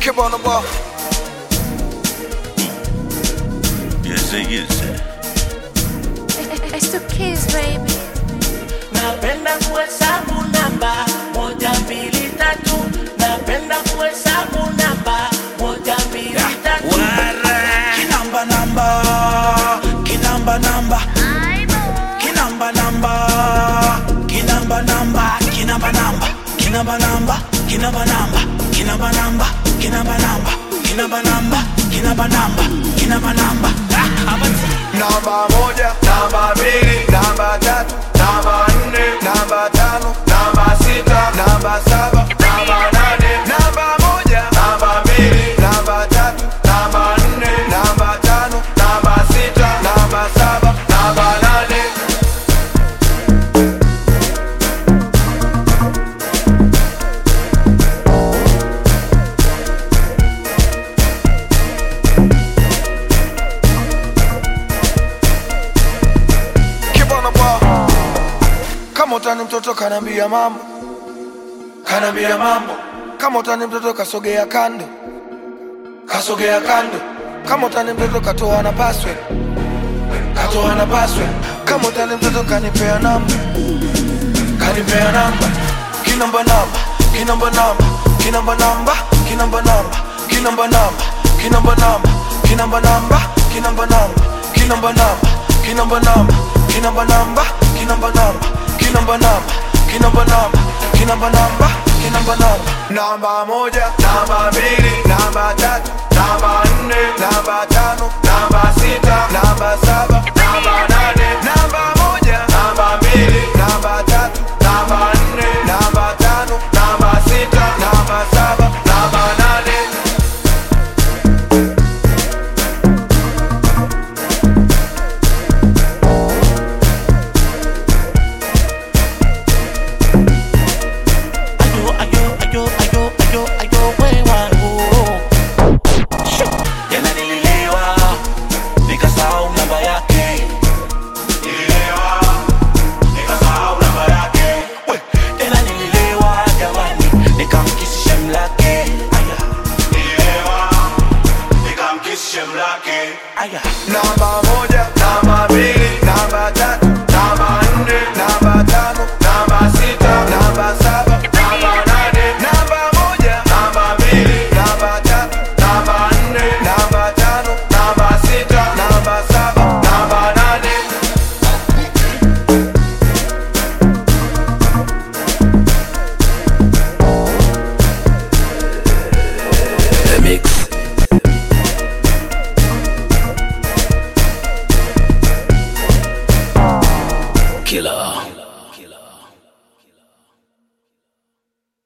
Keep on the ball. Yes, yes. It's the kids, baby. Napenda kuhesabu namba 1, 2, 3. Napenda kuhesabu namba 1, 2, 3. Kinamba namba, kinamba namba, kinamba namba, kinamba namba, kinamba namba, kinamba namba, kinamba namba, kinamba namba, kinamba namba, kinamba namba, kinamba namba, kinamba namba. Namba 1, namba 2, namba 3, namba 4, namba 5, namba 6, namba 7, namba 8. Namba 1, namba 2, namba 3, namba 4, namba 5, namba 6, namba 7, namba 8. Keep on the ball. Kama utani mtoto kanambia mambo, kanambia mambo. Kama utani mtoto kasogea kando, kasogea kando. Kama utani mtoto katoa na password, katoa na password. Kama utani mtoto kanipea namba, kanipea namba. Kinamba namba, kinamba namba, kinamba namba, kinamba namba, kinamba namba, kinamba namba, kinamba namba, kinamba namba, kinamba namba, kinamba namba, kinamba namba, kinamba namba, kinamba namba, kinamba namba, kinamba namba, kinamba namba. Namba 1, namba 2, namba 3, namba 4, namba 5, namba 6, namba 7, namba 8. Namba 1, namba 2, namba 3, namba 4, namba 5, namba 6, namba 7, namba 8. Ayo, wewe jana nililiwa, nikasahau namba yake. Nililiwa, nikasahau namba yake. Jana nililiwa jamani, nikamkisisha mlake. Aya. Nililiwa, nikamkisisha mlake. Aya. Namba 1, namba 2, namba 3, namba 4, namba 5, namba 6, namba 7, namba 8. Namba 1, namba 2, namba 3, namba 4, namba 5, namba 6, namba 7, namba 8. The Mix Killer.